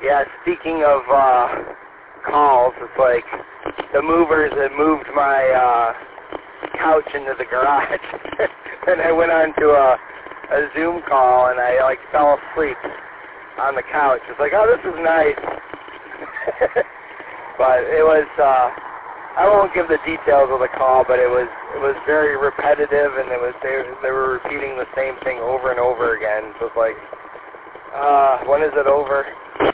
Yeah, speaking of calls, it's like the movers had moved my couch into the garage, and I went on to a Zoom call, and I like fell asleep on the couch. It's like, oh, this is nice. But it was, I won't give the details of the call, but it was very repetitive, and they were repeating the same thing over and over again. So it's like, when is it over?